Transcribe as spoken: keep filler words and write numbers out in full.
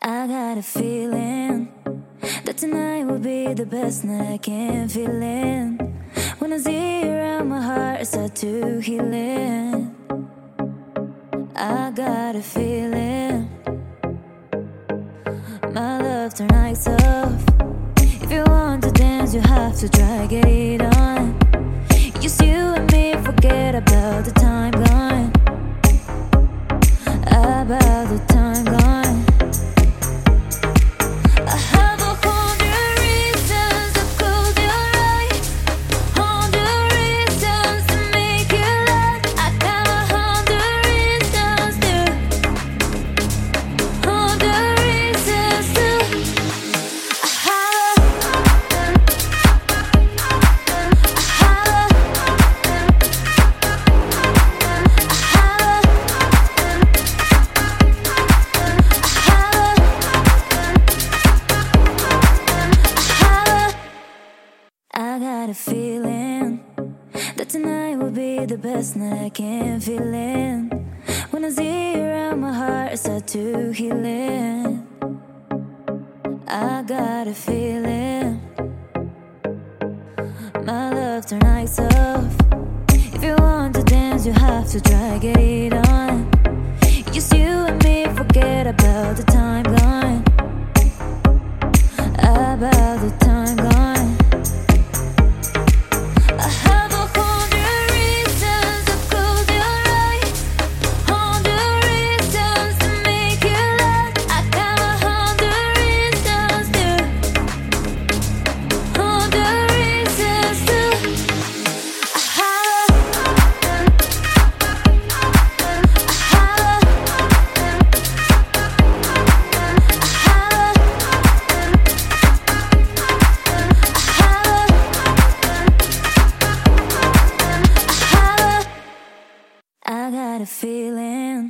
I got a feeling that tonight will be the best night I can feel in. When I see you around, my heart starts to heal in. I got a feeling my love tonight's off. If you want to dance, you have to try, get it on. Just you and me, forget about the time gone. About the time gone. I have a hundred reasons to close your eyes, hundred reasons to make you laugh. I got a hundred reasons to, hundred reasons to. I have I got a feeling that tonight will be the best night I can feel in. When I see you around, my heart starts to heal in. I got a feeling my love tonight's off. If you want to dance, you have to try, get it on. Just you and me, forget about the time gone. About the time gone. I have a hundred reasons to close your eyes, hundred reasons to make you laugh. I got a hundred reasons to, hundred reasons to. I have I got a feeling